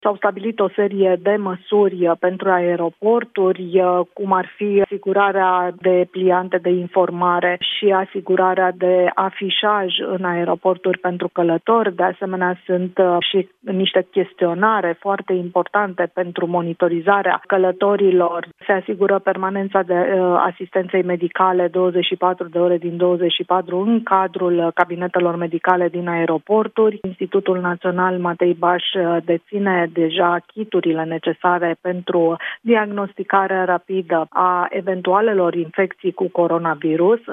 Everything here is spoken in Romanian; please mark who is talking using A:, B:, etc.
A: S-au stabilit o serie de măsuri pentru aeroporturi, cum ar fi asigurarea de pliante de informare și asigurarea de afișaj în aeroporturi pentru călători. De asemenea, sunt și niște chestionare foarte importante pentru monitorizarea călătorilor. Se asigură permanența de asistenței medicale 24 de ore din 24 în cadrul cabinetelor medicale din aeroporturi. Institutul Național Matei Baș deține deja kiturile necesare pentru diagnosticarea rapidă a eventualelor infecții cu coronavirus.